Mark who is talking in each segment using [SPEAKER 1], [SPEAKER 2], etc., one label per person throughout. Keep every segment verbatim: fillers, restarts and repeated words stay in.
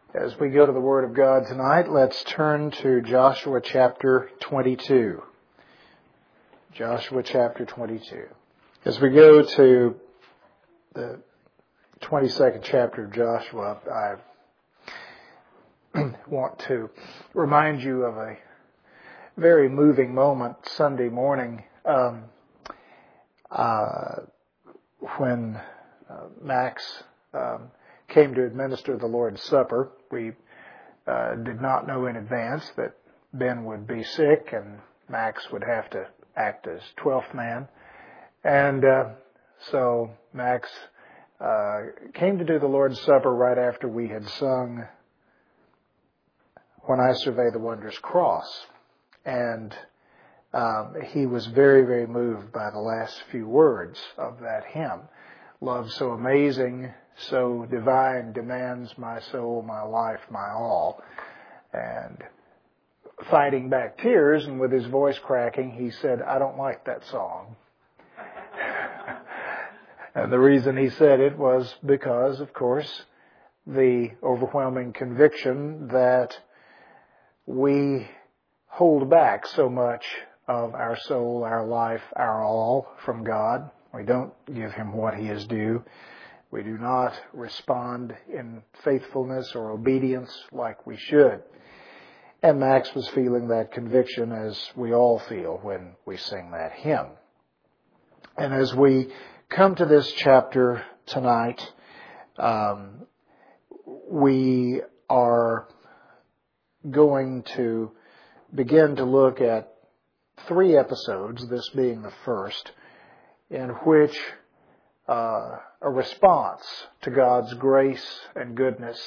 [SPEAKER 1] As we go to the Word of God tonight, let's turn to Joshua chapter twenty-two. Joshua chapter twenty-two. As we go to the twenty-second chapter of Joshua, I want to remind you of a very moving moment Sunday morning um, uh, when uh, Max um, came to administer the Lord's Supper. We uh, did not know in advance that Ben would be sick and Max would have to act as twelfth man. And uh, so Max uh, came to do the Lord's Supper right after we had sung "When I Survey the Wondrous Cross." And um, he was very, very moved by the last few words of that hymn. Love so amazing, so divine, demands my soul, my life, my all. And fighting back tears, and with his voice cracking, he said, "I don't like that song." And the reason he said it was because, of course, the overwhelming conviction that we hold back so much of our soul, our life, our all from God. We don't give Him what He is due. We do not respond in faithfulness or obedience like we should. And Max was feeling that conviction, as we all feel when we sing that hymn. And as we come to this chapter tonight, um, we are going to begin to look at three episodes, this being the first, in which uh, a response to God's grace and goodness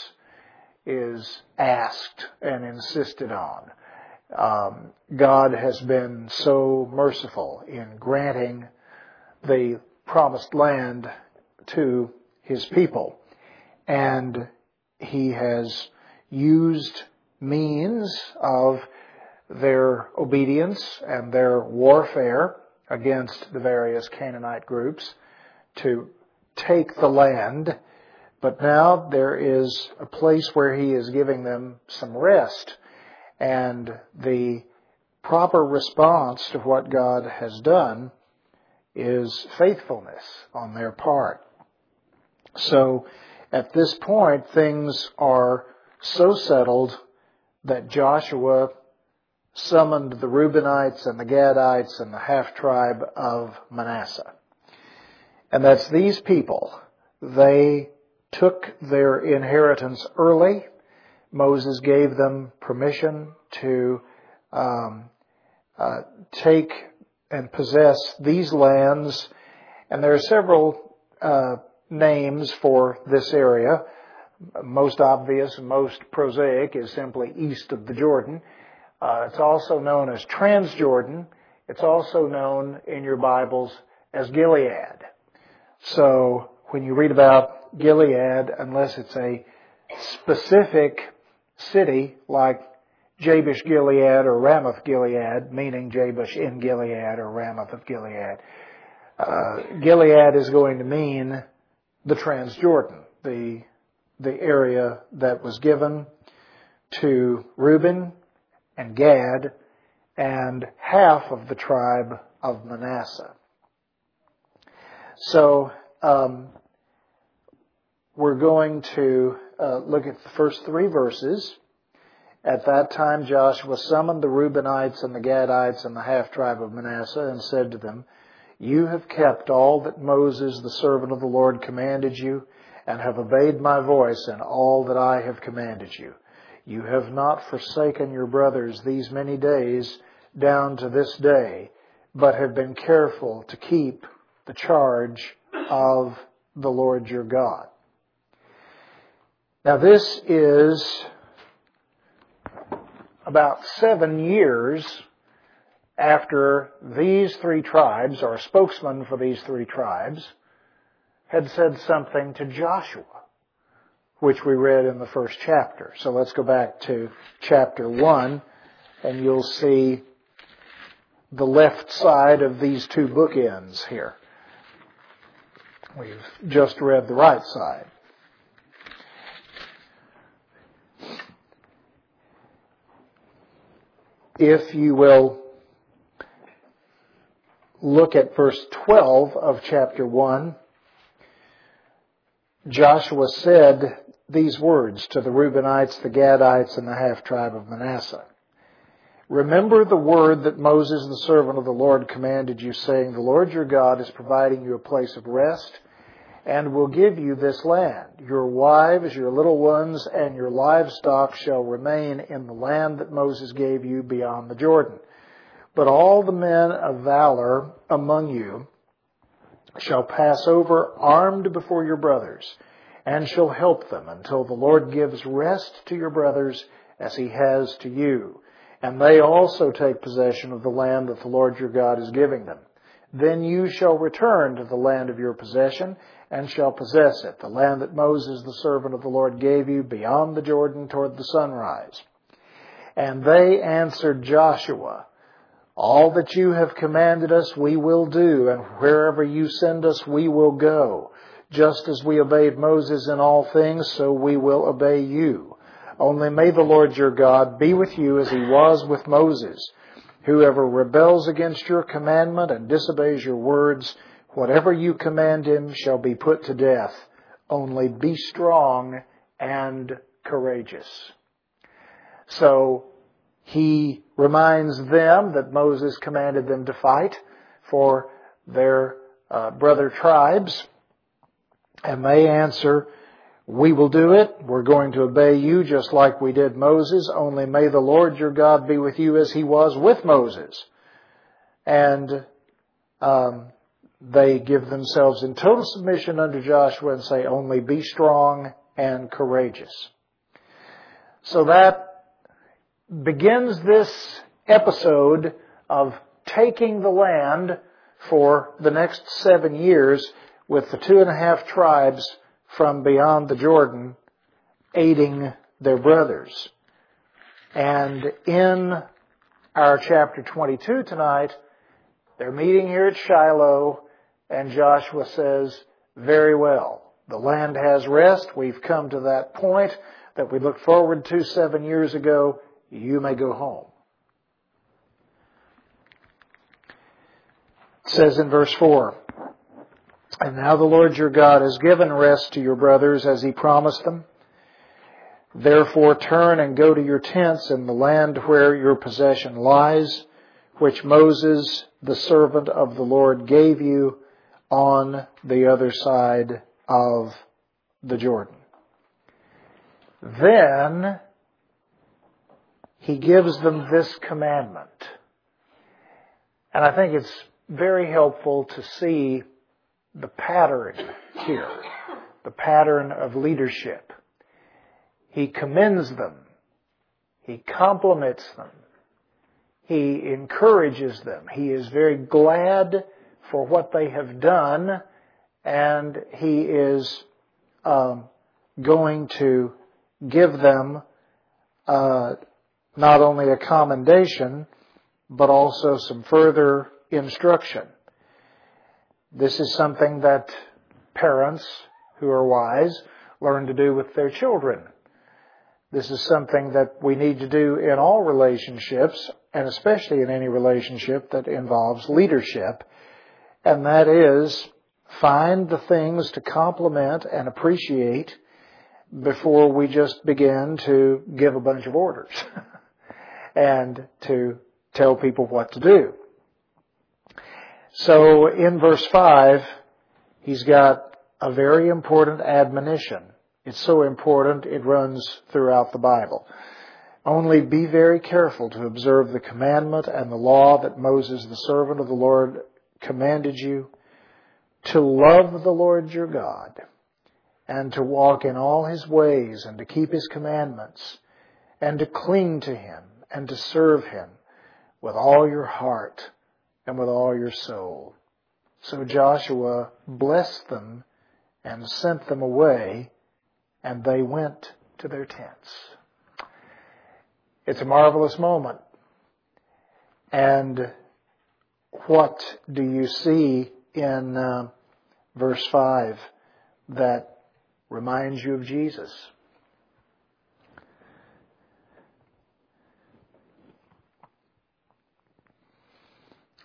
[SPEAKER 1] is asked and insisted on. Um, God has been so merciful in granting the promised land to His people, and He has used means of their obedience and their warfare against the various Canaanite groups to take the land. But now there is a place where He is giving them some rest. And the proper response to what God has done is faithfulness on their part. So at this point, things are so settled that Joshua summoned the Reubenites and the Gadites and the half-tribe of Manasseh. And that's these people. They took their inheritance early. Moses gave them permission to um, uh, take and possess these lands. And there are several uh, names for this area. Most obvious and most prosaic is simply east of the Jordan. Uh, it's also known as Transjordan. It's also known in your Bibles as Gilead. So when you read about Gilead, unless it's a specific city like Jabesh Gilead or Ramoth Gilead, meaning Jabesh in Gilead or Ramoth of Gilead, uh, Gilead is going to mean the Transjordan, the the area that was given to Reuben and Gad and half of the tribe of Manasseh. So um, we're going to uh, look at the first three verses. At that time Joshua summoned the Reubenites and the Gadites and the half-tribe of Manasseh and said to them, "You have kept all that Moses, the servant of the Lord, commanded you, and have obeyed my voice in all that I have commanded you. You have not forsaken your brothers these many days down to this day, but have been careful to keep the charge of the Lord your God." Now this is about seven years after these three tribes, or a spokesman for these three tribes, had said something to Joshua, which we read in the first chapter. So let's go back to chapter one, and you'll see the left side of these two bookends here. We've just read the right side. if you will look at verse twelve of chapter one, Joshua said these words to the Reubenites, the Gadites, and the half-tribe of Manasseh. Remember the word that Moses, the servant of the Lord, commanded you, saying, the Lord your God is providing you a place of rest and will give you this land. Your wives, your little ones, and your livestock shall remain in the land that Moses gave you beyond the Jordan. But all the men of valor among you shall pass over armed before your brothers, and shall help them until the Lord gives rest to your brothers as he has to you. And they also take possession of the land that the Lord your God is giving them. Then you shall return to the land of your possession, and shall possess it, the land that Moses, the servant of the Lord, gave you beyond the Jordan toward the sunrise. And they answered Joshua, all that you have commanded us we will do, and wherever you send us we will go. Just as we obeyed Moses in all things, so we will obey you. Only may the Lord your God be with you as he was with Moses. Whoever rebels against your commandment and disobeys your words, whatever you command him shall be put to death. Only be strong and courageous. So he reminds them that Moses commanded them to fight for their uh, brother tribes. And they answer, we will do it. We're going to obey you just like we did Moses. Only may the Lord your God be with you as he was with Moses. And um, they give themselves in total submission unto Joshua and say, only be strong and courageous. So that begins this episode of taking the land for the next seven years with the two and a half tribes from beyond the Jordan aiding their brothers. And in our chapter twenty-two tonight, they're meeting here at Shiloh, and Joshua says, very well, the land has rest. We've come to that point that we looked forward to seven years ago. You may go home. It says in verse four, and now the Lord your God has given rest to your brothers as he promised them. Therefore turn and go to your tents in the land where your possession lies, which Moses, the servant of the Lord, gave you on the other side of the Jordan. Then he gives them this commandment. And I think it's very helpful to see the pattern here, the pattern of leadership. He commends them. He compliments them. He encourages them. He is very glad for what they have done, and he is um, going to give them uh, not only a commendation, but also some further instruction. This is something that parents who are wise learn to do with their children. This is something that we need to do in all relationships, and especially in any relationship that involves leadership. And that is, find the things to compliment and appreciate before we just begin to give a bunch of orders and to tell people what to do. So in verse five, he's got a very important admonition. It's so important it runs throughout the Bible. Only be very careful to observe the commandment and the law that Moses, the servant of the Lord, commanded you, to love the Lord your God, and to walk in all his ways, and to keep his commandments, and to cling to him, and to serve him with all your heart and with all your soul. So Joshua blessed them and sent them away, and they went to their tents. It's a marvelous moment. And what do you see in uh, verse five that reminds you of Jesus?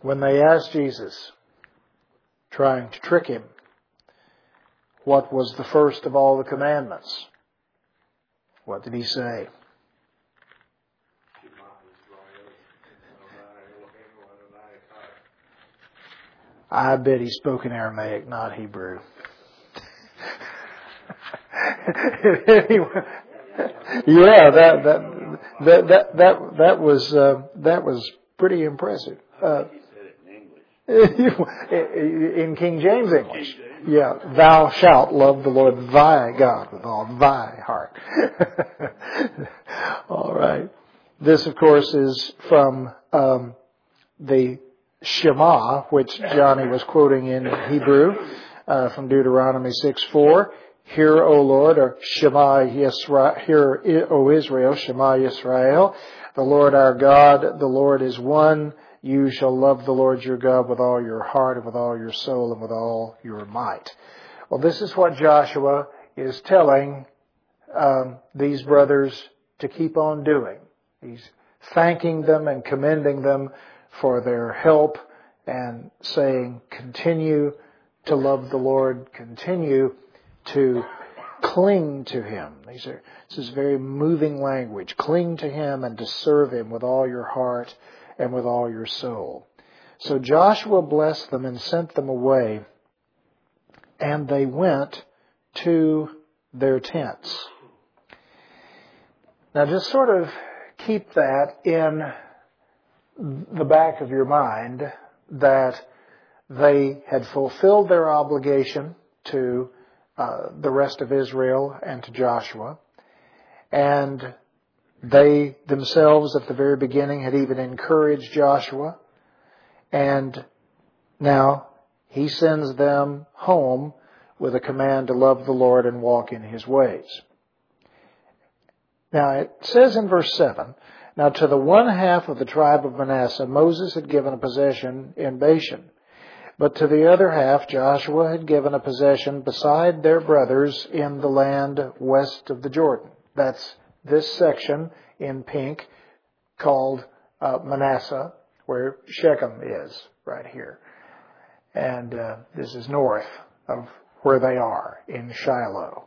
[SPEAKER 1] when they asked Jesus, trying to trick him, what was the first of all the commandments? What did he say? I bet he spoke in Aramaic, not Hebrew. Yeah, that that that that that, that was uh, that was pretty impressive. Uh, in King James English, yeah, thou shalt love the Lord thy God with all thy heart. All right. This, of course, is from um, the Shema, which Johnny was quoting in Hebrew, uh, from Deuteronomy six four. Hear, O Lord, or Shema Yisrael, hear, O Israel, Shema Yisrael. The Lord our God, the Lord is one. You shall love the Lord your God with all your heart and with all your soul and with all your might. Well, this is what Joshua is telling um, these brothers to keep on doing. He's thanking them and commending them for their help and saying, continue to love the Lord, continue to cling to Him. These are, this is very moving language. Cling to Him and to serve Him with all your heart and with all your soul. So Joshua blessed them and sent them away, and they went to their tents. Now just sort of keep that in the back of your mind, that they had fulfilled their obligation to uh, the rest of Israel and to Joshua, and they themselves at the very beginning had even encouraged Joshua, and now he sends them home with a command to love the Lord and walk in His ways. Now it says in verse seven, now to the one half of the tribe of Manasseh Moses had given a possession in Bashan, but to the other half Joshua had given a possession beside their brothers in the land west of the Jordan. That's this section in pink called uh, Manasseh, where Shechem is right here. And uh, this is north of where they are in Shiloh.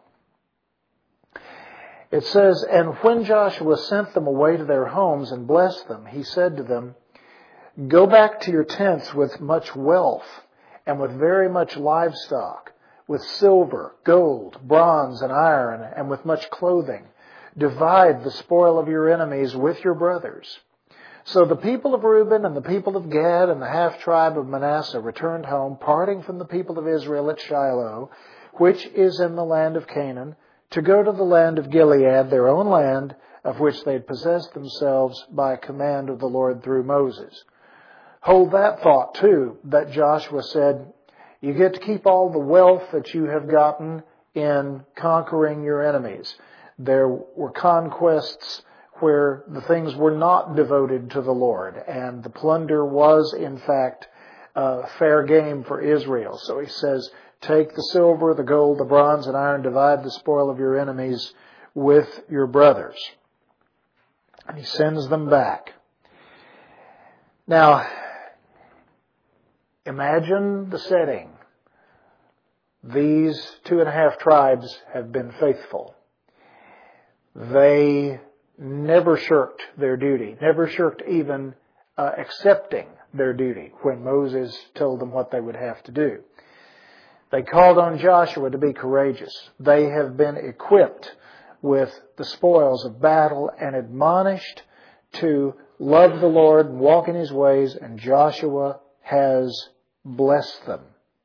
[SPEAKER 1] It says, and when Joshua sent them away to their homes and blessed them, he said to them, go back to your tents with much wealth and with very much livestock, with silver, gold, bronze, and iron, and with much clothing. Divide the spoil of your enemies with your brothers. So the people of Reuben and the people of Gad and the half-tribe of Manasseh returned home, parting from the people of Israel at Shiloh, which is in the land of Canaan, to go to the land of Gilead, their own land, of which they had possessed themselves by command of the Lord through Moses. Hold that thought, too, that Joshua said, you get to keep all the wealth that you have gotten in conquering your enemies. There were conquests where the things were not devoted to the Lord, and the plunder was, in fact, uh, fair game for Israel. So he says, take the silver, the gold, the bronze, and iron, divide the spoil of your enemies with your brothers. And he sends them back. Now, imagine the setting. These two and a half tribes have been faithful. They never shirked their duty, never shirked even uh, accepting their duty when Moses told them what they would have to do. They called on Joshua to be courageous. They have been equipped with the spoils of battle and admonished to love the Lord and walk in His ways, and Joshua has blessed them.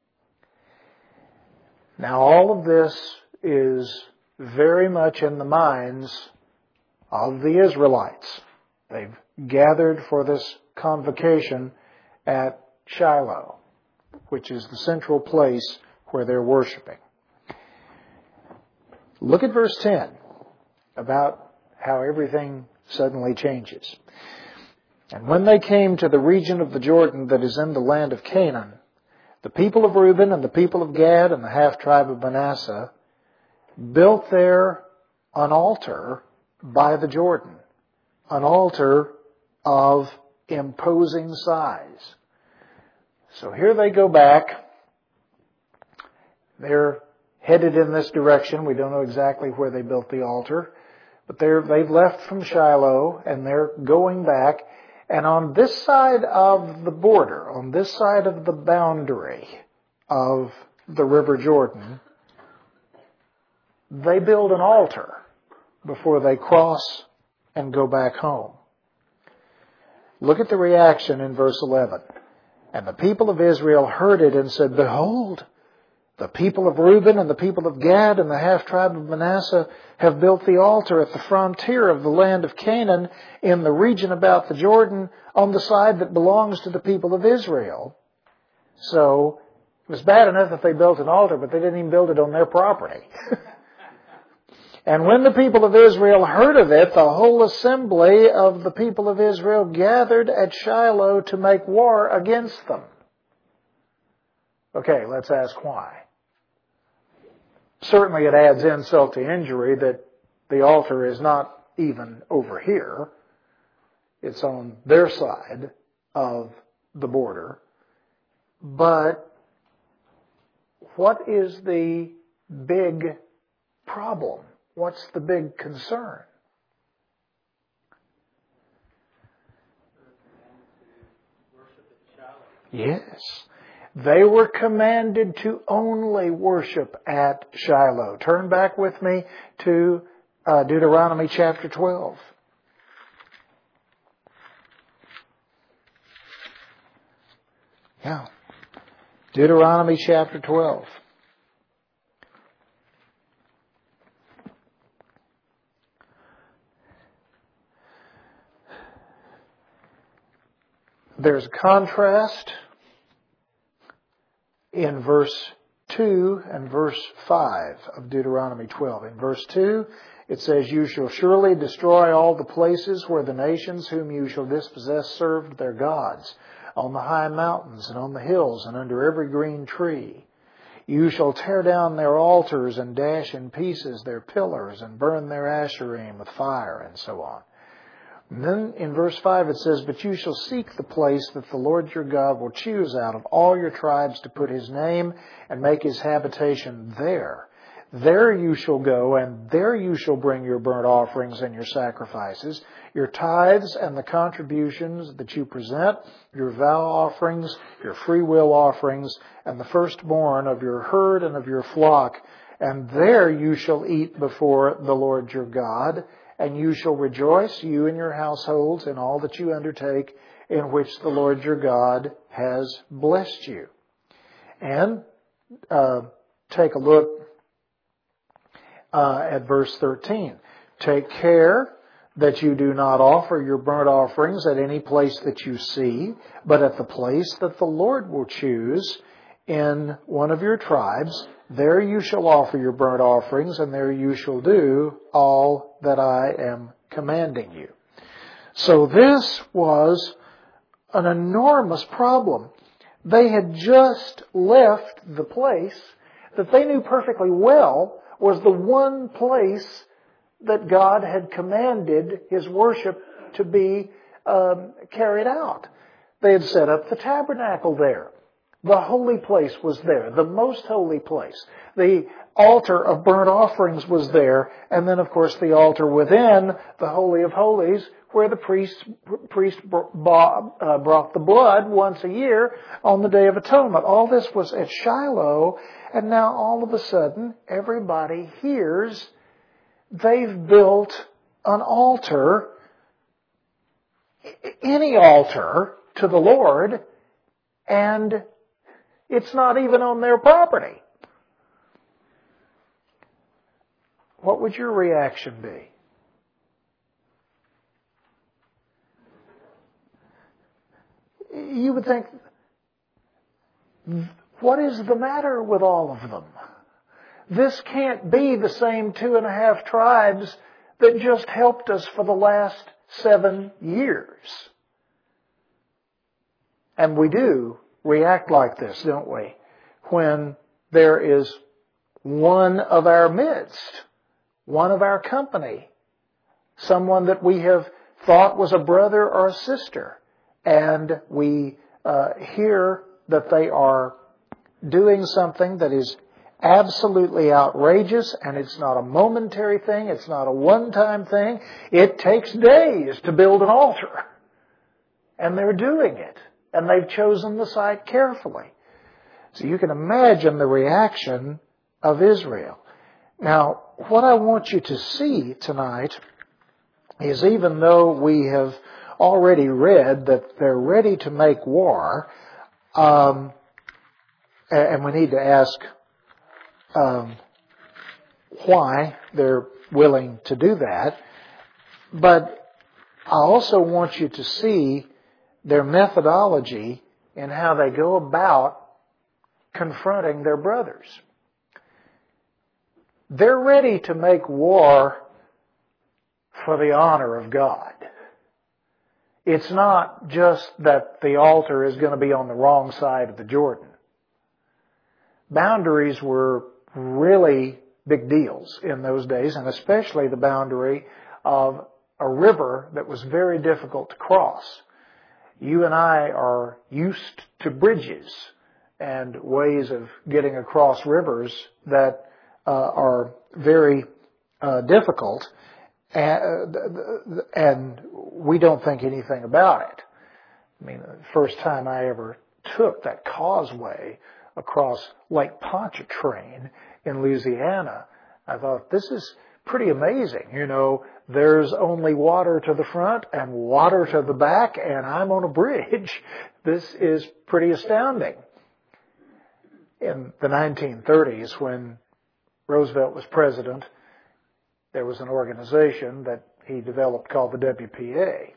[SPEAKER 1] Now all of this is very much in the minds of the Israelites. They've gathered for this convocation at Shiloh, which is the central place where they're worshiping. Look at verse ten about how everything suddenly changes. And when they came to the region of the Jordan that is in the land of Canaan, the people of Reuben and the people of Gad and the half-tribe of Manasseh built there an altar by the Jordan, an altar of imposing size. So here they go back. They're headed in this direction. We don't know exactly where they built the altar. But they're, they've left from Shiloh and they're going back. And on this side of the border, on this side of the boundary of the River Jordan, they build an altar before they cross and go back home. Look at the reaction in verse eleven. And the people of Israel heard it and said, Behold, the people of Reuben and the people of Gad and the half-tribe of Manasseh have built the altar at the frontier of the land of Canaan in the region about the Jordan on the side that belongs to the people of Israel. So it was bad enough that they built an altar, but they didn't even build it on their property. And when the people of Israel heard of it, the whole assembly of the people of Israel gathered at Shiloh to make war against them. Okay, let's ask why. Certainly it adds insult to injury that the altar is not even over here. It's on their side of the border. But what is the big problem? What's the big concern? Yes. They were commanded to only worship at Shiloh. Turn back with me to uh, Deuteronomy chapter twelve. Yeah. Deuteronomy chapter twelve. There's a contrast in verse two and verse five of Deuteronomy twelve. In verse two, it says, You shall surely destroy all the places where the nations whom you shall dispossess served their gods, on the high mountains and on the hills and under every green tree. You shall tear down their altars and dash in pieces their pillars and burn their asherim with fire, and so on. And then in verse five it says, But you shall seek the place that the Lord your God will choose out of all your tribes to put His name and make His habitation there. There you shall go, and there you shall bring your burnt offerings and your sacrifices, your tithes and the contributions that you present, your vow offerings, your free will offerings, and the firstborn of your herd and of your flock. And there you shall eat before the Lord your God. And you shall rejoice, you and your households, in all that you undertake, in which the Lord your God has blessed you. And uh, take a look uh, at verse thirteen. Take care that you do not offer your burnt offerings at any place that you see, but at the place that the Lord will choose in one of your tribes. There you shall offer your burnt offerings, and there you shall do all that I am commanding you. So this was an enormous problem. They had just left the place that they knew perfectly well was the one place that God had commanded His worship to be um, carried out. They had set up the tabernacle there. The holy place was there, the most holy place. The altar of burnt offerings was there, and then, of course, the altar within the Holy of Holies, where the priest, priest brought the blood once a year on the Day of Atonement. All this was at Shiloh, and now all of a sudden, everybody hears they've built an altar, any altar, to the Lord, and it's not even on their property. What would your reaction be? You would think, what is the matter with all of them? This can't be the same two and a half tribes that just helped us for the last seven years. And we do react like this, don't we? When there is one of our midst, one of our company, someone that we have thought was a brother or a sister, and we uh, hear that they are doing something that is absolutely outrageous, and it's not a momentary thing, it's not a one-time thing. It takes days to build an altar. And they're doing it. And they've chosen the site carefully. So you can imagine the reaction of Israel. Now, what I want you to see tonight is, even though we have already read that they're ready to make war, um, and we need to ask um, why they're willing to do that, but I also want you to see their methodology in how they go about confronting their brothers. They're ready to make war for the honor of God. It's not just that the altar is going to be on the wrong side of the Jordan. Boundaries were really big deals in those days, and especially the boundary of a river that was very difficult to cross. You and I are used to bridges and ways of getting across rivers that uh, are very uh, difficult, and, and we don't think anything about it. I mean, the first time I ever took that causeway across Lake Pontchartrain in Louisiana, I thought, this is pretty amazing. You know, there's only water to the front and water to the back, and I'm on a bridge. This is pretty astounding. In the nineteen thirties, when Roosevelt was president, there was an organization that he developed called the W P A.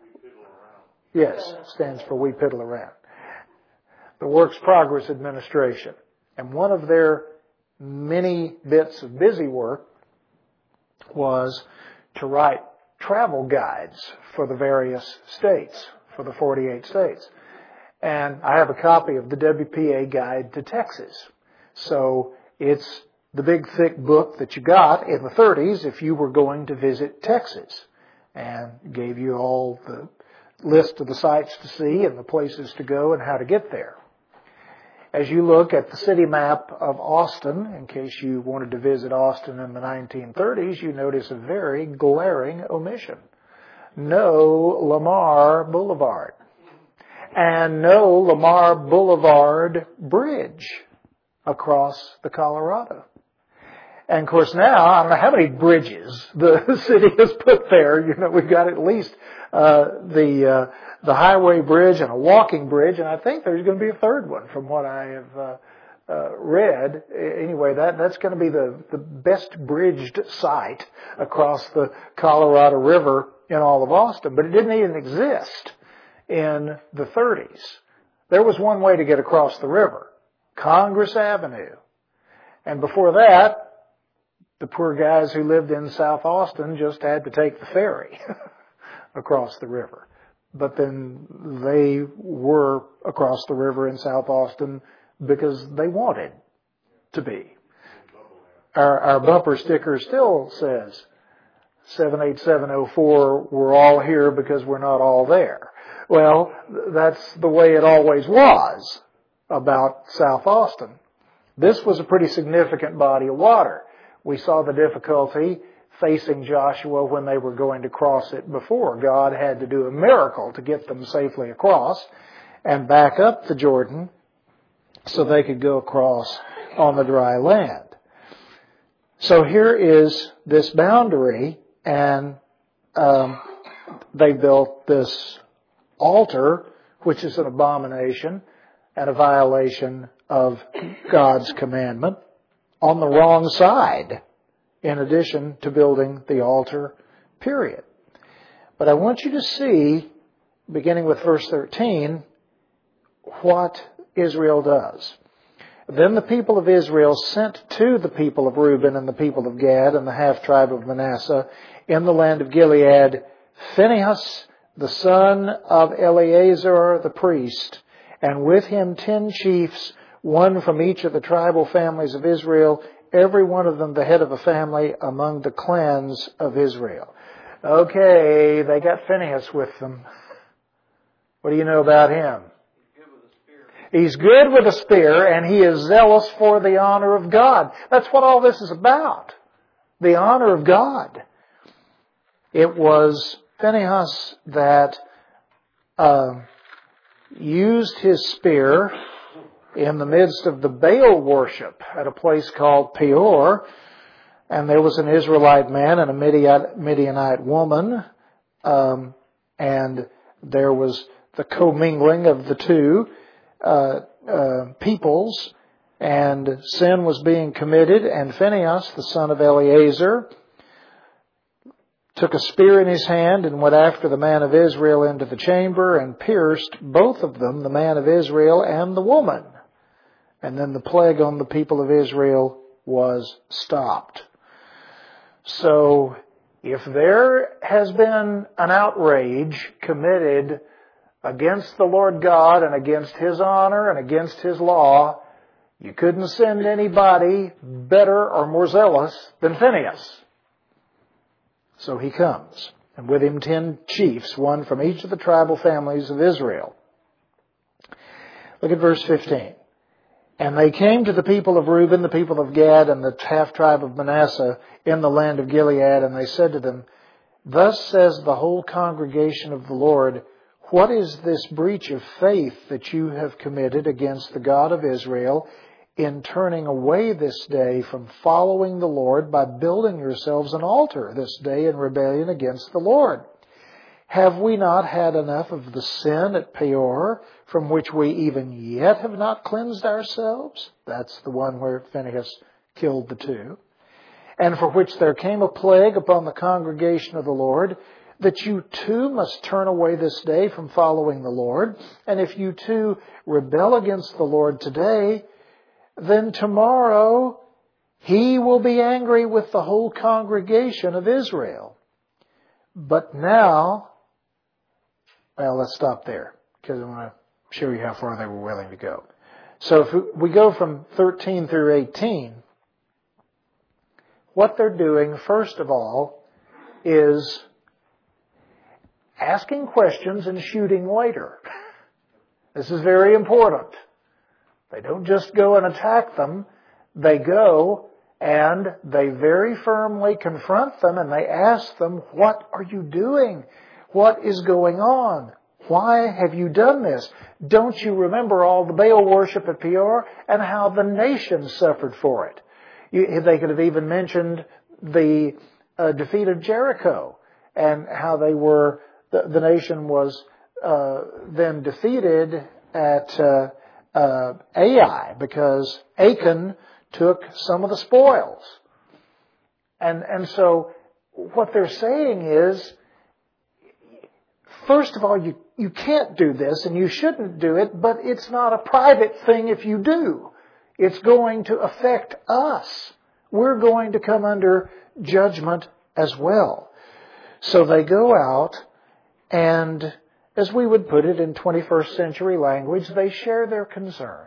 [SPEAKER 1] Yes, stands for We Piddle Around. The Works Progress Administration. And one of their many bits of busy work was to write travel guides for the various states, for the forty-eight states. And I have a copy of the W P A Guide to Texas. So it's the big thick book that you got in the thirties if you were going to visit Texas, and gave you all the list of the sites to see and the places to go and how to get there. As you look at the city map of Austin, in case you wanted to visit Austin in the nineteen thirties, you notice a very glaring omission. No Lamar Boulevard. And no Lamar Boulevard Bridge across the Colorado. And of course now, I don't know how many bridges the city has put there. You know, we've got at least uh, the uh, the highway bridge and a walking bridge, and I think there's going to be a third one from what I have uh, uh, read. Anyway, that that's going to be the, the best bridged site across the Colorado River in all of Austin. But it didn't even exist in the thirties. There was one way to get across the river, Congress Avenue. And before that, the poor guys who lived in South Austin just had to take the ferry across the river. But then they were across the river in South Austin because they wanted to be. Our, our bumper sticker still says seven eight seven oh four, we're all here because we're not all there. Well, that's the way it always was about South Austin. This was a pretty significant body of water. We saw the difficulty facing Joshua when they were going to cross it before. God had to do a miracle to get them safely across and back up the Jordan so they could go across on the dry land. So here is this boundary, and um, they built this altar, which is an abomination and a violation of God's commandment, on the wrong side, in addition to building the altar, period. But I want you to see, beginning with verse thirteen, what Israel does. Then the people of Israel sent to the people of Reuben and the people of Gad and the half-tribe of Manasseh in the land of Gilead Phinehas, the son of Eleazar the priest, and with him ten chiefs, one from each of the tribal families of Israel, every one of them the head of a family among the clans of Israel. Okay, they got Phinehas with them. What do you know about him? He's good with a spear, and he is zealous for the honor of God. That's what all this is about. The honor of God. It was Phinehas that uh, used his spear in the midst of the Baal worship at a place called Peor. And there was an Israelite man and a Midianite woman. Um, and there was the commingling of the two uh, uh, peoples. And sin was being committed. And Phinehas, the son of Eleazar, took a spear in his hand and went after the man of Israel into the chamber and pierced both of them, the man of Israel and the woman. And then the plague on the people of Israel was stopped. So, if there has been an outrage committed against the Lord God and against His honor and against His law, you couldn't send anybody better or more zealous than Phinehas. So he comes, and with him ten chiefs, one from each of the tribal families of Israel. Look at verse fifteen. And they came to the people of Reuben, the people of Gad, and the half-tribe of Manasseh in the land of Gilead, and they said to them, Thus says the whole congregation of the Lord, What is this breach of faith that you have committed against the God of Israel in turning away this day from following the Lord by building yourselves an altar this day in rebellion against the Lord? Have we not had enough of the sin at Peor, from which we even yet have not cleansed ourselves? That's the one where Phinehas killed the two. And for which there came a plague upon the congregation of the Lord, that you too must turn away this day from following the Lord. And if you too rebel against the Lord today, then tomorrow He will be angry with the whole congregation of Israel. But now, well, let's stop there, because I want to show you how far they were willing to go. So if we go from thirteen through eighteen, what they're doing, first of all, is asking questions and shooting later. This is very important. They don't just go and attack them. They go and they very firmly confront them and they ask them, what are you doing? What is going on? Why have you done this? Don't you remember all the Baal worship at Peor and how the nation suffered for it? You, they could have even mentioned the uh, defeat of Jericho and how they were, the, the nation was uh, then defeated at uh, uh, Ai because Achan took some of the spoils. And, and so what they're saying is, first of all, you, you can't do this and you shouldn't do it, but it's not a private thing if you do. It's going to affect us. We're going to come under judgment as well. So they go out and, as we would put it in twenty-first century language, they share their concerns.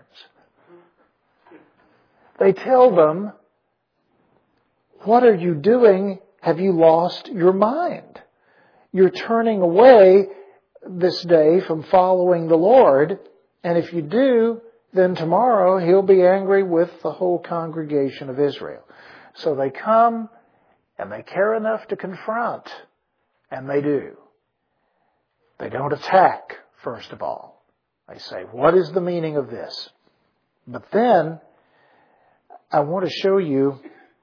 [SPEAKER 1] They tell them, what are you doing? Have you lost your mind? You're turning away this day from following the Lord, and if you do, then tomorrow He'll be angry with the whole congregation of Israel. So they come, and they care enough to confront, and they do. They don't attack, first of all. They say, what is the meaning of this? But then, I want to show you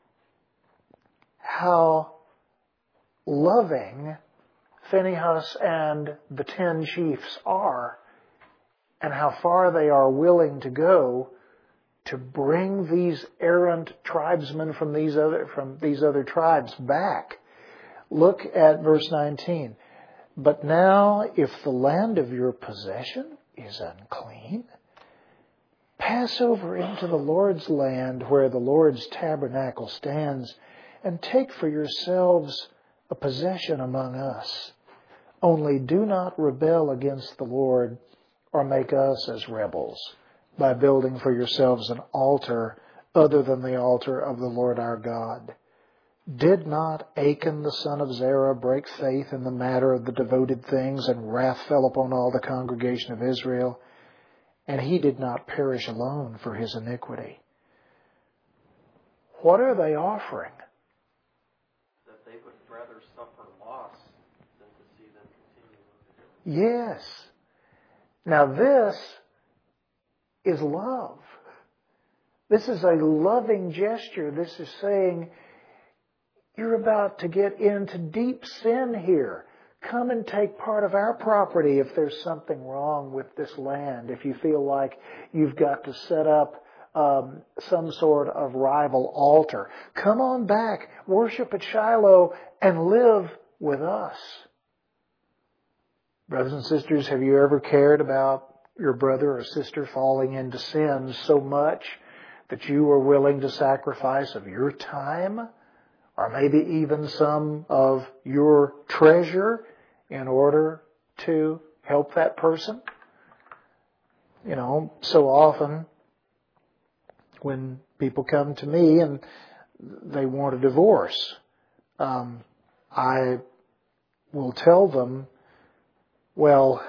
[SPEAKER 1] how loving Phinehas and the ten chiefs are, and how far they are willing to go to bring these errant tribesmen from these other from these other tribes back. Look at verse nineteen. But now, if the land of your possession is unclean, pass over into the Lord's land where the Lord's tabernacle stands, and take for yourselves a possession among us. Only do not rebel against the Lord or make us as rebels by building for yourselves an altar other than the altar of the Lord our God. Did not Achan the son of Zerah break faith in the matter of the devoted things, and wrath fell upon all the congregation of Israel? and he did not perish alone for his iniquity. What are they offering?
[SPEAKER 2] That they would rather suffer loss than to see them continue.
[SPEAKER 1] Yes. Now this is love. This is a loving gesture. This is saying, you're about to get into deep sin here. Come and take part of our property if there's something wrong with this land. If you feel like you've got to set up um, some sort of rival altar. Come on back, worship at Shiloh, and live with us. Brothers and sisters, have you ever cared about your brother or sister falling into sin so much that you are willing to sacrifice of your time, or maybe even some of your treasure, in order to help that person? You know, so often when people come to me and they want a divorce, um, I will tell them, well,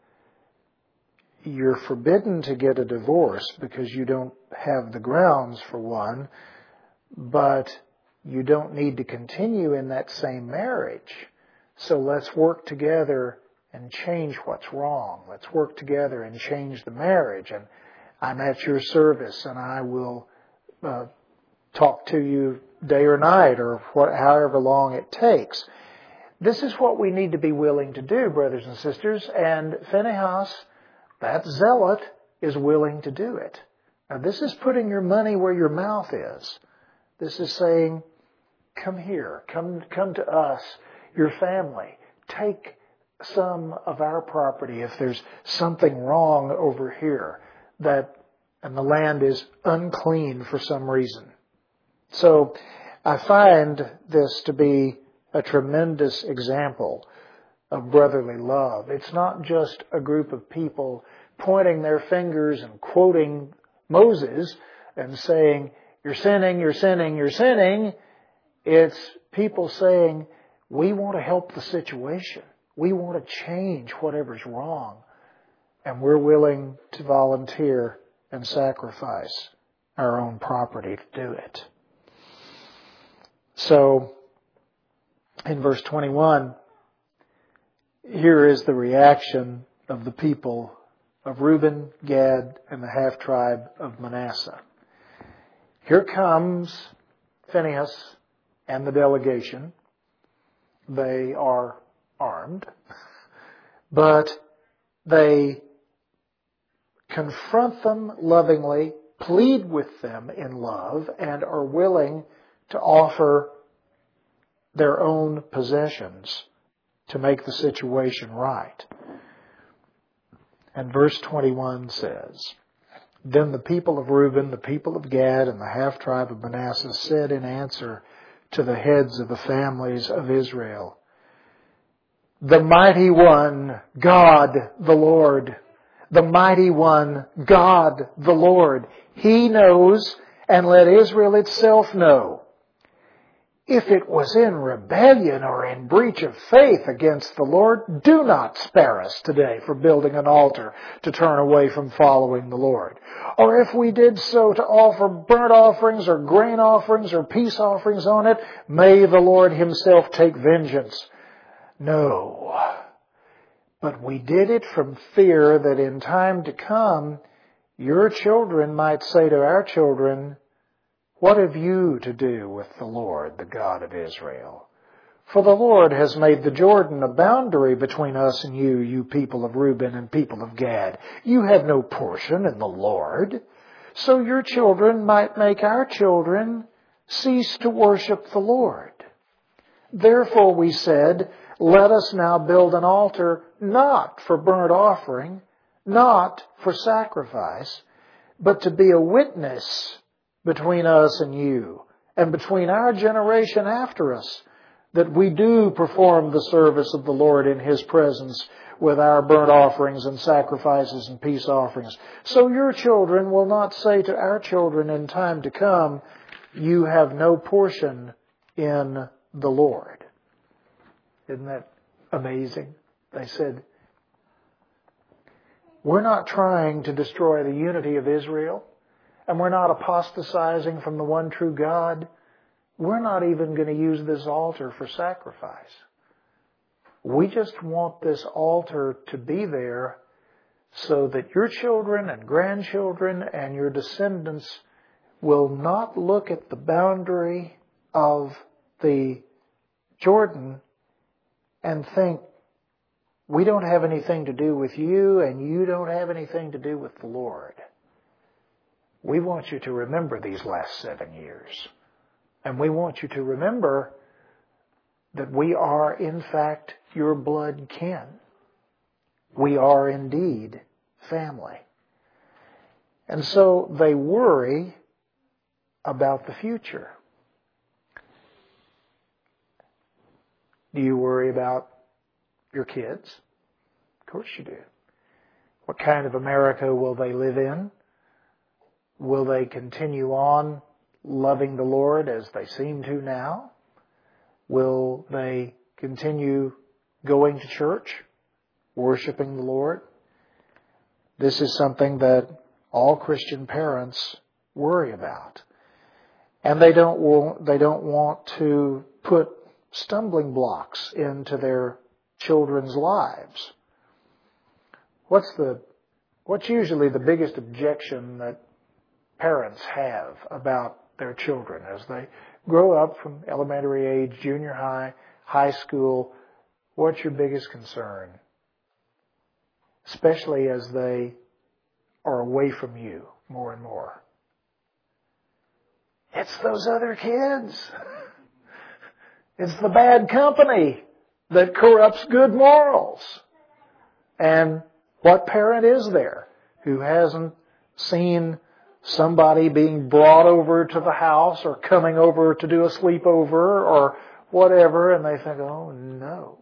[SPEAKER 1] you're forbidden to get a divorce because you don't have the grounds for one, but you don't need to continue in that same marriage. So let's work together and change what's wrong. Let's work together and change the marriage. And I'm at your service, and I will uh, talk to you day or night, or what, however long it takes. This is what we need to be willing to do, brothers and sisters. And Phinehas, that zealot, is willing to do it. Now, this is putting your money where your mouth is. This is saying, come here, come, come to us, your family. Take some of our property if there's something wrong over here, that, and the land is unclean for some reason. So I find this to be a tremendous example of brotherly love. It's not just a group of people pointing their fingers and quoting Moses and saying, you're sinning, you're sinning, you're sinning. It's people saying, we want to help the situation. We want to change whatever's wrong. And we're willing to volunteer and sacrifice our own property to do it. So, in verse twenty-one, here is the reaction of the people of Reuben, Gad, and the half-tribe of Manasseh. Here comes Phinehas and the delegation. They are armed, but they confront them lovingly, plead with them in love, and are willing to offer their own possessions to make the situation right. And verse twenty-one says, Then the people of Reuben, the people of Gad, and the half-tribe of Manasseh said in answer to the heads of the families of Israel, The mighty one, God the Lord, the mighty one, God the Lord, He knows, and let Israel itself know. If it was in rebellion or in breach of faith against the Lord, do not spare us today for building an altar to turn away from following the Lord. Or if we did so to offer burnt offerings or grain offerings or peace offerings on it, may the Lord Himself take vengeance. No, but we did it from fear that in time to come, your children might say to our children, What have you to do with the Lord, the God of Israel? For the Lord has made the Jordan a boundary between us and you, you people of Reuben and people of Gad. You have no portion in the Lord. So your children might make our children cease to worship the Lord. Therefore we said, Let us now build an altar not for burnt offering, not for sacrifice, but to be a witness between us and you, and between our generation after us, that we do perform the service of the Lord in His presence with our burnt offerings and sacrifices and peace offerings. So your children will not say to our children in time to come, You have no portion in the Lord. Isn't that amazing? They said, We're not trying to destroy the unity of Israel, and we're not apostatizing from the one true God. We're not even going to use this altar for sacrifice. We just want this altar to be there so that your children and grandchildren and your descendants will not look at the boundary of the Jordan and think, we don't have anything to do with you and you don't have anything to do with the Lord. We want you to remember these last seven years. And we want you to remember that we are, in fact, your blood kin. We are indeed family. And so they worry about the future. Do you worry about your kids? Of course you do. What kind of America will they live in? Will they continue on loving the Lord as they seem to now? Will they continue going to church, worshiping the Lord? This is something that all Christian parents worry about. And they don't want, they don't want to put stumbling blocks into their children's lives. What's the, what's usually the biggest objection that parents have about their children as they grow up from elementary age, junior high, high school? What's your biggest concern? Especially as they are away from you more and more. It's those other kids. It's the bad company that corrupts good morals. And what parent is there who hasn't seen somebody being brought over to the house or coming over to do a sleepover or whatever, and they think, oh no,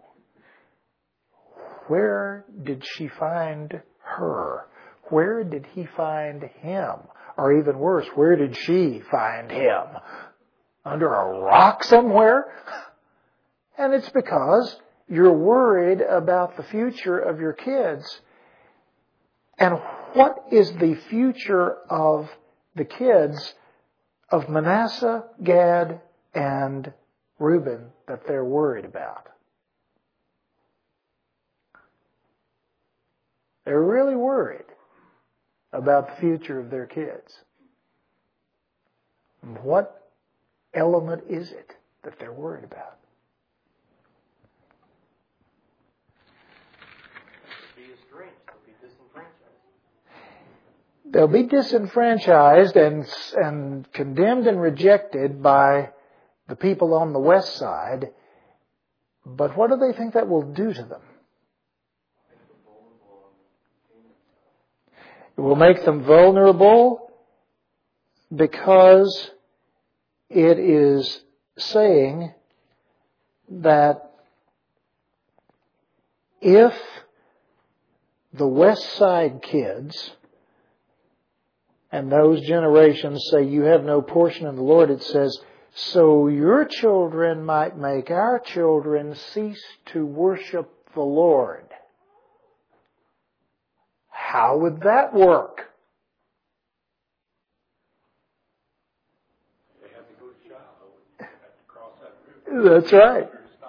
[SPEAKER 1] where did she find her? Where did he find him? Or even worse, where did she find him? Under a rock somewhere? And it's because you're worried about the future of your kids. And what is the future of the kids of Manasseh, Gad, and Reuben that they're worried about? They're really worried about the future of their kids. What element is it that they're worried about? They'll be disenfranchised and, and condemned and rejected by the people on the west side. But what do they think that will do to them? It will make them vulnerable because it is saying that if the West Side kids and those generations say you have no portion in the Lord, it says, so your children might make our children cease to worship the Lord. How would that work?
[SPEAKER 3] They have to go to Shiloh. They have to cross that river.
[SPEAKER 1] That's right.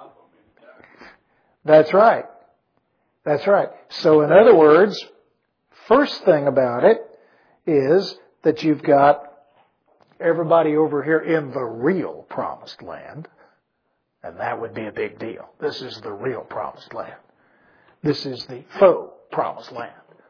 [SPEAKER 1] That's right. That's right. So in other words, first thing about it is that you've got everybody over here in the real promised land. And that would be a big deal. This is the real promised land. This is the faux promised land.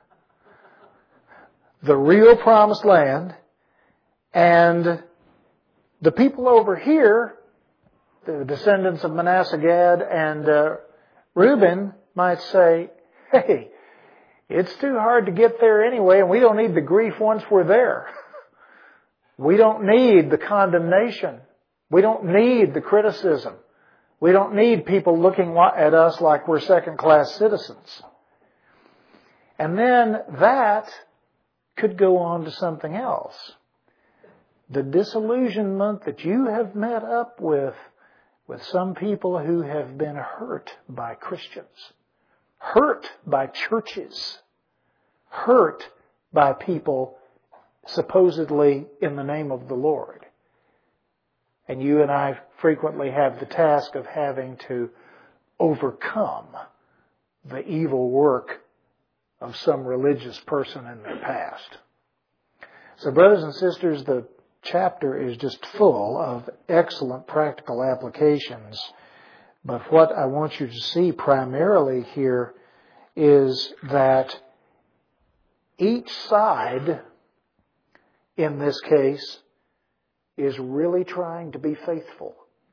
[SPEAKER 1] The real promised land, and the people over here, the descendants of Manasseh, Gad, and uh, Reuben, might say, hey, it's too hard to get there anyway, and we don't need the grief once we're there. We don't need the condemnation. We don't need the criticism. We don't need people looking at us like we're second-class citizens. And then that could go on to something else. The disillusionment that you have met up with, with some people who have been hurt by Christians, hurt by churches, hurt by people supposedly in the name of the Lord. And you and I frequently have the task of having to overcome the evil work of some religious person in their past. So brothers and sisters, the chapter is just full of excellent practical applications. But what I want you to see primarily here is that each side in this case is really trying to be faithful.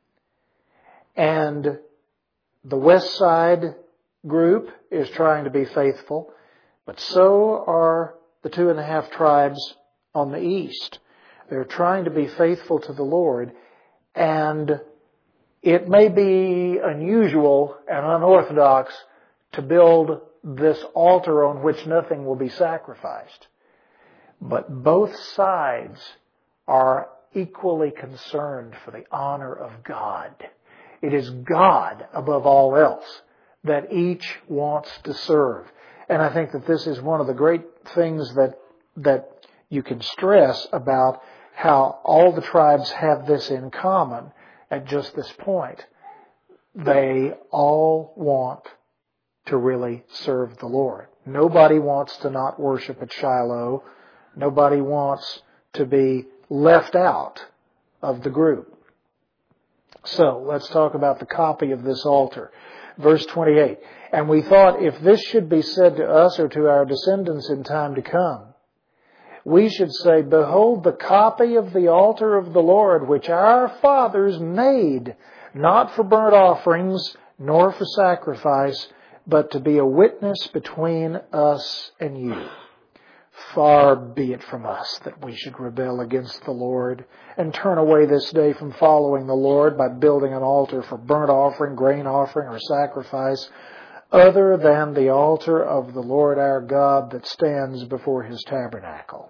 [SPEAKER 1] And the west side group is trying to be faithful, but so are the two and a half tribes on the east. They're trying to be faithful to the Lord, and it may be unusual and unorthodox to build this altar on which nothing will be sacrificed. But both sides are equally concerned for the honor of God. It is God above all else that each wants to serve. And I think that this is one of the great things that that you can stress about how all the tribes have this in common at just this point. They all want to really serve the Lord. Nobody wants to not worship at Shiloh. Nobody wants to be left out of the group. So, let's talk about the copy of this altar. Verse twenty-eight. And we thought, if this should be said to us or to our descendants in time to come, we should say, behold the copy of the altar of the Lord, which our fathers made, not for burnt offerings, nor for sacrifice, but to be a witness between us and you. Far be it from us that we should rebel against the Lord and turn away this day from following the Lord by building an altar for burnt offering, grain offering, or sacrifice, other than the altar of the Lord our God that stands before His tabernacle.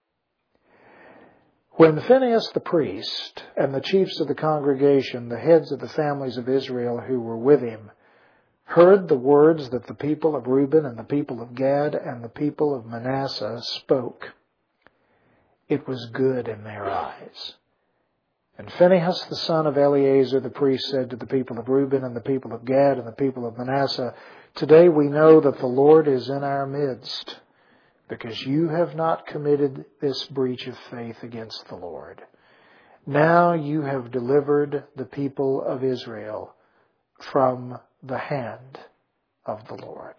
[SPEAKER 1] When Phinehas the priest and the chiefs of the congregation, the heads of the families of Israel who were with him, heard the words that the people of Reuben and the people of Gad and the people of Manasseh spoke, it was good in their eyes. And Phinehas the son of Eleazar the priest said to the people of Reuben and the people of Gad and the people of Manasseh, today we know that the Lord is in our midst, because you have not committed this breach of faith against the Lord. Now you have delivered the people of Israel from the hand of the Lord.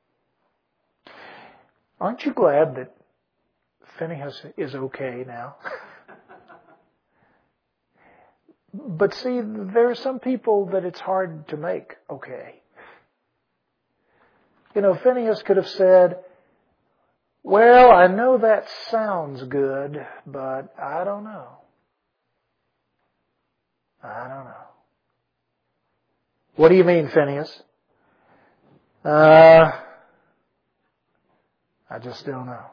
[SPEAKER 1] Aren't you glad that Phinehas is okay now? But see, there are some people that it's hard to make okay. You know, Phinehas could have said, well, I know that sounds good, but I don't know. I don't know. What do you mean, Phinehas? Uh, I just don't know.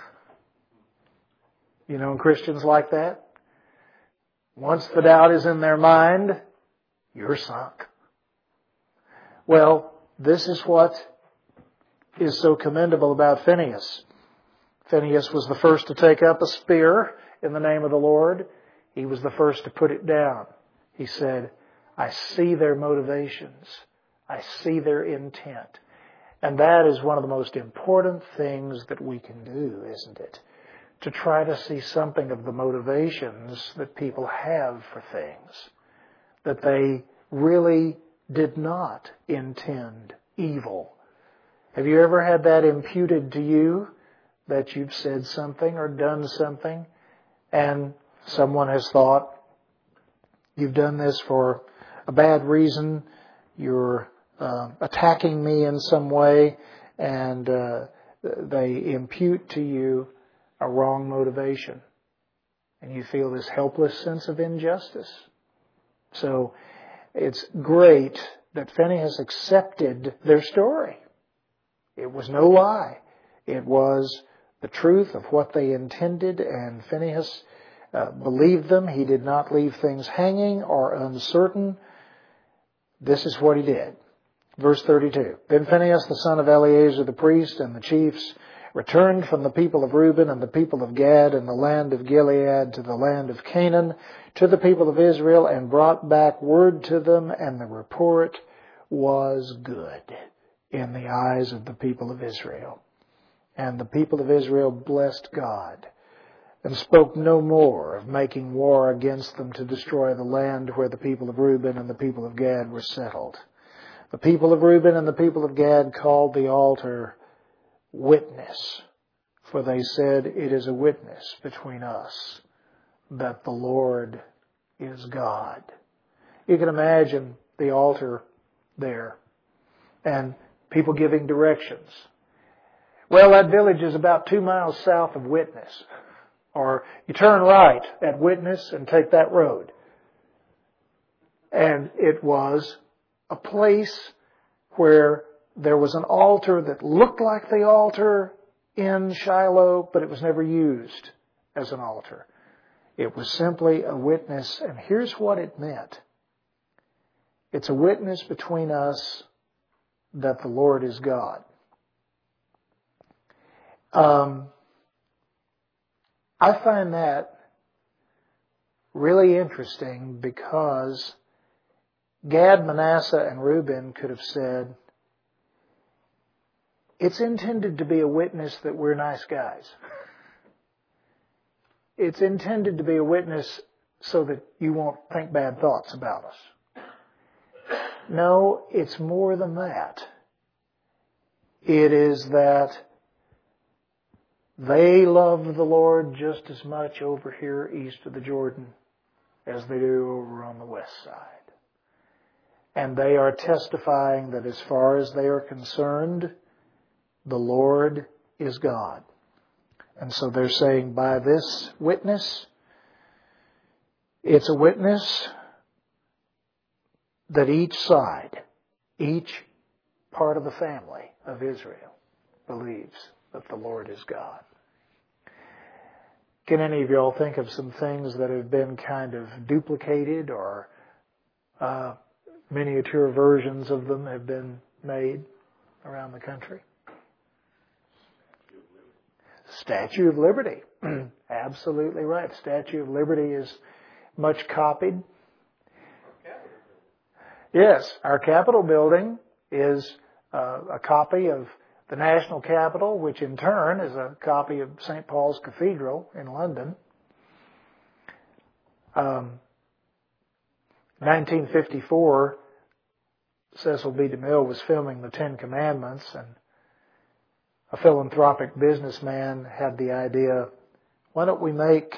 [SPEAKER 1] You know Christians like that? Once the doubt is in their mind, you're sunk. Well, this is what is so commendable about Phinehas. Phinehas was the first to take up a spear in the name of the Lord. He was the first to put it down. He said, I see their motivations. I see their intent. And that is one of the most important things that we can do, isn't it? To try to see something of the motivations that people have for things. That they really did not intend evil. Have you ever had that imputed to you? That you've said something or done something and someone has thought you've done this for a bad reason, you're uh, attacking me in some way, and uh, they impute to you a wrong motivation. And you feel this helpless sense of injustice. So it's great that Phinehas accepted their story. It was no lie. It was the truth of what they intended, and Phinehas uh, believed them. He did not leave things hanging or uncertain. This is what he did. Verse thirty-two. Then Phinehas the son of Eleazar the priest and the chiefs returned from the people of Reuben and the people of Gad and the land of Gilead to the land of Canaan to the people of Israel and brought back word to them, and the report was good in the eyes of the people of Israel. And the people of Israel blessed God and spoke no more of making war against them to destroy the land where the people of Reuben and the people of Gad were settled. The people of Reuben and the people of Gad called the altar Witness, for they said, it is a witness between us that the Lord is God. You can imagine the altar there and people giving directions. Well, that village is about two miles south of Witness. Or you turn right at Witness and take that road. And it was a place where there was an altar that looked like the altar in Shiloh, but it was never used as an altar. It was simply a witness, and here's what it meant. It's a witness between us that the Lord is God. Um, I find that really interesting because Gad, Manasseh, and Reuben could have said, it's intended to be a witness that we're nice guys. It's intended to be a witness so that you won't think bad thoughts about us. No, it's more than that. It is that they love the Lord just as much over here east of the Jordan as they do over on the west side. And they are testifying that as far as they are concerned, the Lord is God. And so they're saying by this witness, it's a witness that each side, each part of the family of Israel believes that the Lord is God. Can any of y'all think of some things that have been kind of duplicated or uh, miniature versions of them have been made around the country? Statue of Liberty. Absolutely right. The Statue of Liberty is much copied. Yes, our Capitol building is uh, a copy of the National Capitol, which in turn is a copy of Saint Paul's Cathedral in London. Um, nineteen fifty-four, Cecil B. DeMille was filming the Ten Commandments, and a philanthropic businessman had the idea, why don't we make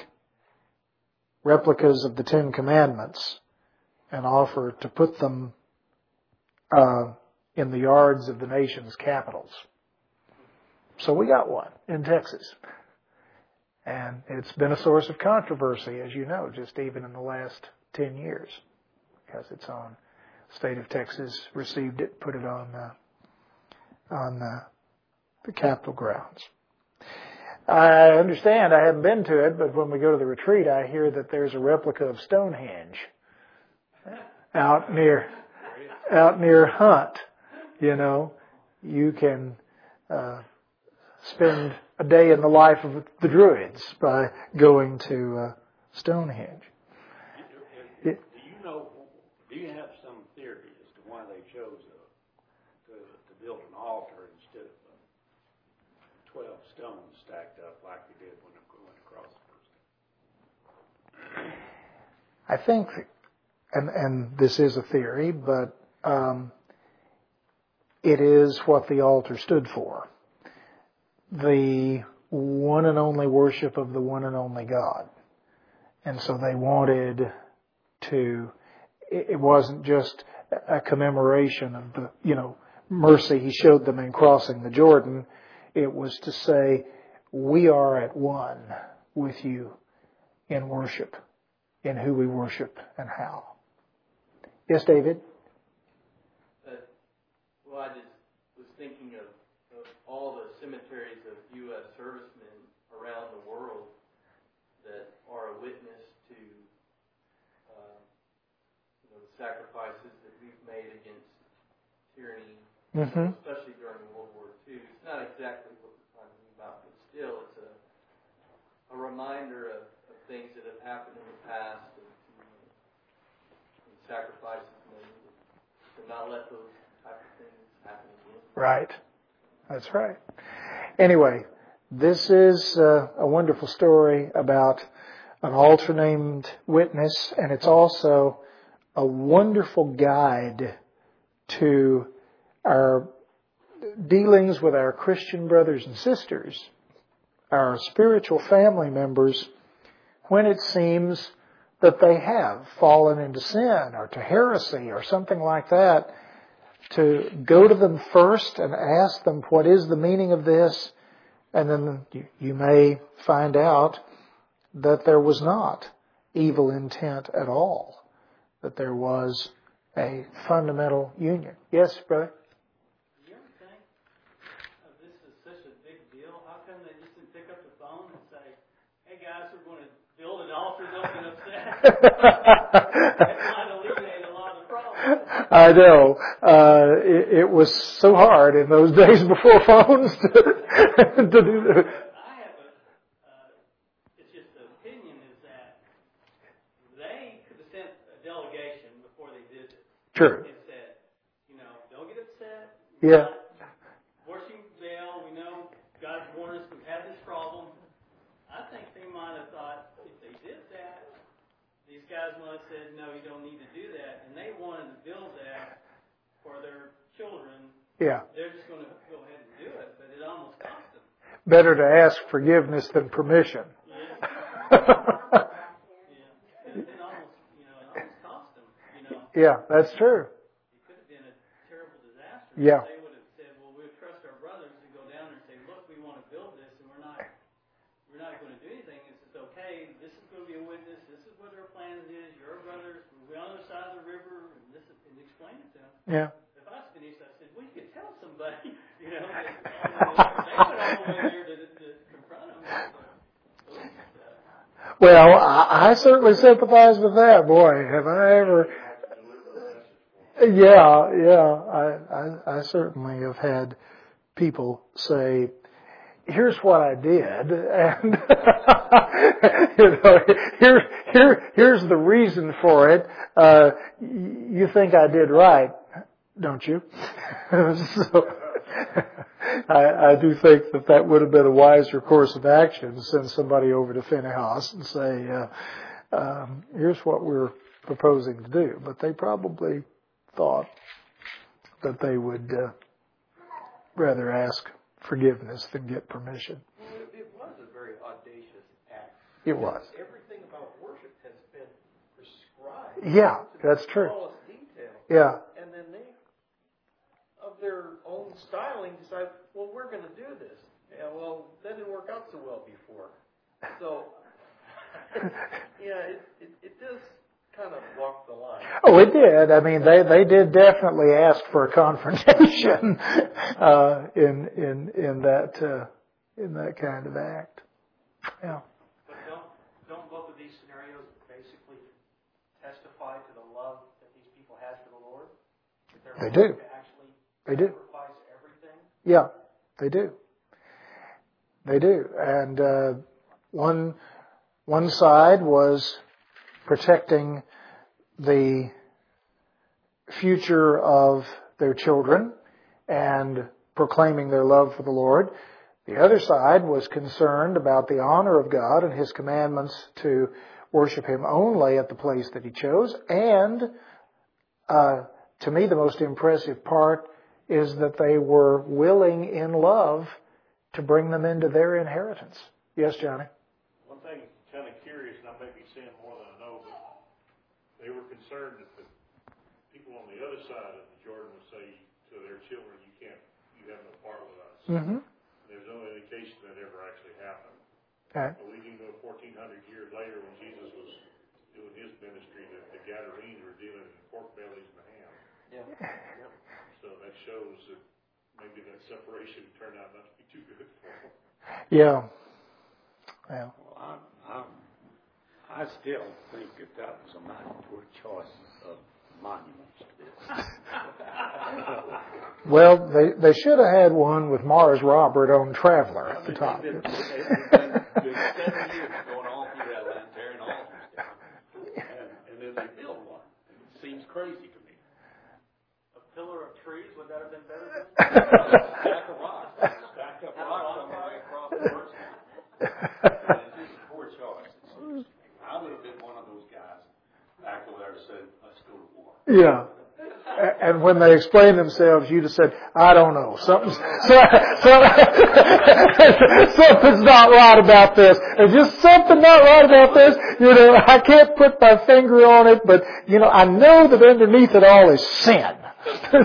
[SPEAKER 1] replicas of the Ten Commandments and offer to put them uh, in the yards of the nation's capitals? So we got one in Texas. And it's been a source of controversy, as you know, just even in the last ten years. Because it's on, state of Texas received it, put it on uh, on uh, the Capitol grounds. I understand, I haven't been to it, but when we go to the retreat, I hear that there's a replica of Stonehenge out near out near Hunt. You know, you can uh, spend a day in the life of the Druids by going to uh, Stonehenge.
[SPEAKER 3] Do you know? Do you have some theory as to why they chose uh, to, to build an altar instead of uh, twelve stones stacked up like they did when they went across the first time?
[SPEAKER 1] I think, and and this is a theory, but um, it is what the altar stood for. The one and only worship of the one and only God. And so they wanted to, it wasn't just a commemoration of the, you know, mercy He showed them in crossing the Jordan. It was to say, we are at one with you in worship, in who we worship and how. Yes, David?
[SPEAKER 2] Uh, well, I just was thinking of, of all the cemeteries of U S servicemen around the world that are a witness to uh, you know, the sacrifices that we've made against tyranny,
[SPEAKER 1] Mm-hmm.
[SPEAKER 2] especially during World War Two. It's not exactly what we're talking about a reminder of, of things that have happened in the past and, and sacrifices made, to not let those type of things happen again.
[SPEAKER 1] Right. That's right. Anyway, this is uh, a wonderful story about an altar named Witness, and it's also a wonderful guide to our dealings with our Christian brothers and sisters, our spiritual family members, when it seems that they have fallen into sin or to heresy or something like that, to go to them first and ask them, what is the meaning of this? And then you, you may find out that there was not evil intent at all, that there was a fundamental union. Yes, brother?
[SPEAKER 4] Do you ever think uh, this is such a big deal? How come they just didn't pick up the phone and say, hey guys, we're going to build an altar, don't get upset? That might alleviate a lot of problems.
[SPEAKER 1] I know. Uh, it, it was so hard in those days before phones to, to do that.
[SPEAKER 4] I have a, uh, it's just an opinion, is that they could have sent a delegation before they did it.
[SPEAKER 1] True.
[SPEAKER 4] And said, you know, don't get upset.
[SPEAKER 1] Yeah.
[SPEAKER 4] Worshiping Baal, we know God's warned us, we've had this problem. I think they might have thought, if they did that, these guys might have said, no, you don't need to do that. And they wanted to build that for their children.
[SPEAKER 1] Yeah.
[SPEAKER 4] They're just going to go ahead and do it, but it almost cost them.
[SPEAKER 1] Better to ask forgiveness than permission.
[SPEAKER 4] Yeah. yeah. It, it almost, you know, it almost cost them, you know.
[SPEAKER 1] Yeah, that's true.
[SPEAKER 4] It could have been a terrible disaster.
[SPEAKER 1] Yeah.
[SPEAKER 4] They would have said, well, we'll trust our brothers to go down there and say, look, we want to build this, and we're not we're not going to do anything. It's just, okay, this is going to be a witness. This is what our plans is. Your brothers, we're on the other side of the river, and this is, and explain it to them.
[SPEAKER 1] Yeah.
[SPEAKER 4] If I was finished, I said, well, you could tell somebody, you know. They went all the way there to, to confront them. So, uh,
[SPEAKER 1] Well, I, I certainly sympathize with that. Boy, have I ever... Yeah, yeah. I, I, I certainly have had people say, here's what I did, and you know, here, here, here's the reason for it. Uh, you think I did right, don't you? So, I, I do think that that would have been a wiser course of action to send somebody over to Phinehas and say, uh, um, here's what we're proposing to do. But they probably thought that they would uh, rather ask forgiveness than get permission.
[SPEAKER 5] Well, it, it was a very audacious act.
[SPEAKER 1] It was.
[SPEAKER 5] Everything about worship has been prescribed.
[SPEAKER 1] Yeah,
[SPEAKER 5] to
[SPEAKER 1] that's
[SPEAKER 5] the
[SPEAKER 1] true.
[SPEAKER 5] smallest detail.
[SPEAKER 1] Yeah.
[SPEAKER 5] And then they, of their own styling, decide, well, we're going to do this. Yeah, well, that didn't work out so well before. So, yeah, it, it, it does kind of walk the line.
[SPEAKER 1] Oh, it did. I mean, they, they did definitely ask for a confrontation uh, in in in that uh, in that kind of act. Yeah.
[SPEAKER 6] But don't don't both of these scenarios basically testify to the love that these people had for the Lord? That they're
[SPEAKER 1] They do.
[SPEAKER 6] willing to actually
[SPEAKER 1] They do.
[SPEAKER 6] sacrifice everything?
[SPEAKER 1] Yeah, they do. They do. And uh, one one side was protecting the future of their children and proclaiming their love for the Lord. The other side was concerned about the honor of God and His commandments to worship Him only at the place that He chose. And uh, to me, the most impressive part is that they were willing in love to bring them into their inheritance. Yes, Johnny?
[SPEAKER 3] One thing kind of curious, and I may be saying more than I know, but they were concerned that the people on the other side of the Jordan would say to their children, you can't, you have no part with us.
[SPEAKER 1] Mm-hmm.
[SPEAKER 3] There's no indication that ever actually happened.
[SPEAKER 1] Okay.
[SPEAKER 3] But we can go fourteen hundred years later when Jesus was doing His ministry, that the Gadarenes were dealing in pork bellies and ham.
[SPEAKER 5] Yeah. Yep.
[SPEAKER 3] So that shows that maybe that separation turned out not to be too good for them.
[SPEAKER 1] Yeah. Yeah.
[SPEAKER 3] Well, I'm, I'm, I still think that that was a mighty poor choice of monuments.
[SPEAKER 1] Well, they, they should have had one with Mars Robert on Traveler at the top.
[SPEAKER 3] They've been, they've been, been seven years going all through that land, tearing altars down. And, and then they build one. It seems crazy to me.
[SPEAKER 6] A pillar of trees, would that have been better than?
[SPEAKER 3] A stack of rocks. Stacked up rocks on the way across the first one. And it's just a poor choice. It seems to me. I would have been one of those guys back over there that said, let's go to war.
[SPEAKER 1] Yeah. And when they explain themselves, you just said, I don't know. Something's, so, so, something's not right about this. There's just something not right about this. You know, I can't put my finger on it, but, you know, I know that underneath it all is sin.
[SPEAKER 4] Well, I,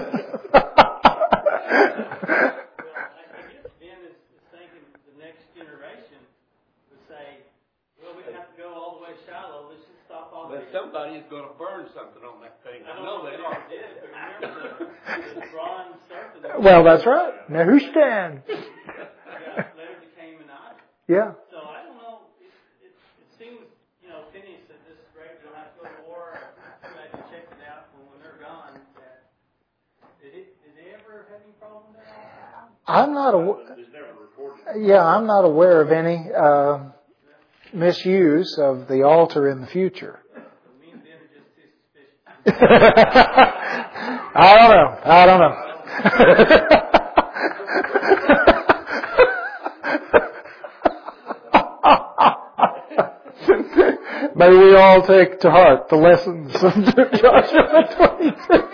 [SPEAKER 4] I guess Ben is, is thinking the next generation would say, well, we don't have to go all the way shallow. Let's just stop all
[SPEAKER 3] But
[SPEAKER 4] this.
[SPEAKER 3] somebody is going to burn something on that thing.
[SPEAKER 4] I
[SPEAKER 3] I
[SPEAKER 4] don't
[SPEAKER 3] know
[SPEAKER 4] know
[SPEAKER 3] they
[SPEAKER 4] if
[SPEAKER 3] are.
[SPEAKER 4] they did, but remember the, the bronze serpent.
[SPEAKER 1] Well, that's right. Nehushtan.
[SPEAKER 4] Yeah, later became an idol.
[SPEAKER 1] Yeah.
[SPEAKER 4] So I don't know. It, it, it seems, you know, Phineas said this is great. We don't have to go to war. You guys can check it out when, when they're gone. That, did it? Did they ever have any problem with that?
[SPEAKER 1] I'm not aware.
[SPEAKER 3] It's never recorded.
[SPEAKER 1] Yeah, I'm not aware of any uh, misuse of the altar in the future.
[SPEAKER 4] Me and Ben are just too suspicious.
[SPEAKER 1] I don't know. I don't know. May we all take to heart the lessons of Joshua twenty-two.